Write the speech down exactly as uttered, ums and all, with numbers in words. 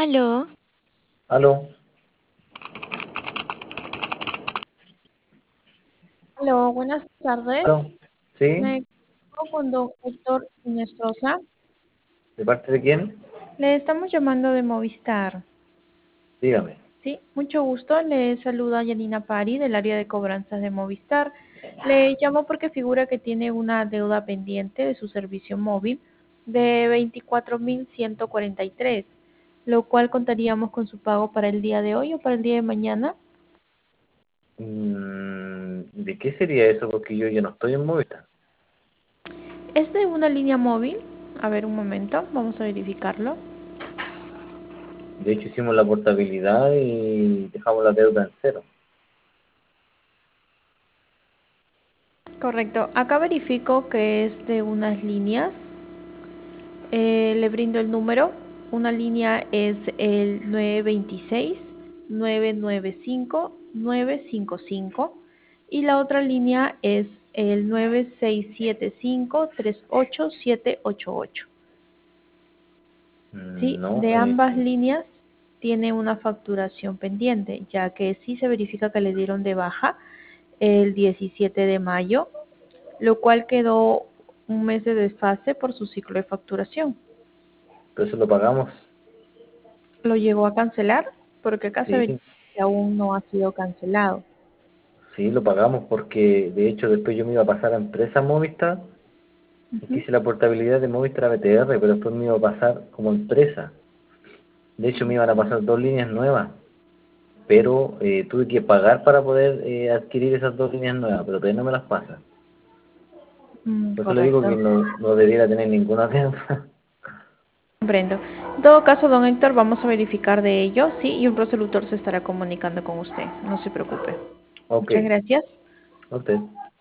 Aló, Aló, Aló, buenas aló, tardes. ¿sí? Me comunico con don Héctor Inestrosa. ¿De parte de quién? Le estamos llamando de Movistar. Dígame. Sí, mucho gusto. Le saluda Yanina Pari del área de cobranzas de Movistar. Le llamo porque figura que tiene una deuda pendiente de su servicio móvil de veinticuatro mil ciento cuarenta y tres, lo cual contaríamos con su pago para el día de hoy o para el día de mañana. Mm, ¿de qué sería eso? Porque yo ya no estoy en Movistar. ¿Es de una línea móvil? A ver, un momento, vamos a verificarlo. De hecho, hicimos la portabilidad y dejamos la deuda en cero. Correcto. Acá verifico que es de unas líneas. Eh, le brindo el número. Una línea es el nueve dos seis, nueve nueve cinco, nueve cinco cinco y la otra línea es el nueve seis siete cinco, tres ocho siete ocho ocho. Mm, Sí, no, de eh, ambas líneas tiene una facturación pendiente, ya que sí se verifica que le dieron de baja el diecisiete de mayo, lo cual quedó un mes de desfase por su ciclo de facturación. pero eso lo pagamos. ¿Lo llegó a cancelar? Porque acá se Sí, verifica que aún no ha sido cancelado. sí, lo pagamos porque de hecho después yo me iba a pasar a empresa Movistar y Ujú. quise la portabilidad de Movistar a B T R, pero después me iba a pasar como empresa. De hecho, me iban a pasar dos líneas nuevas, pero eh, tuve que pagar para poder eh, adquirir esas dos líneas nuevas, pero todavía no me las pasan. Mm, Por eso le digo que correcto. no, no debiera tener ninguna deuda. Comprendo. En todo caso, don Héctor, vamos a verificar de ello, sí, y un prosolutor se estará comunicando con usted. No se preocupe. Ok, Muchas gracias. a usted.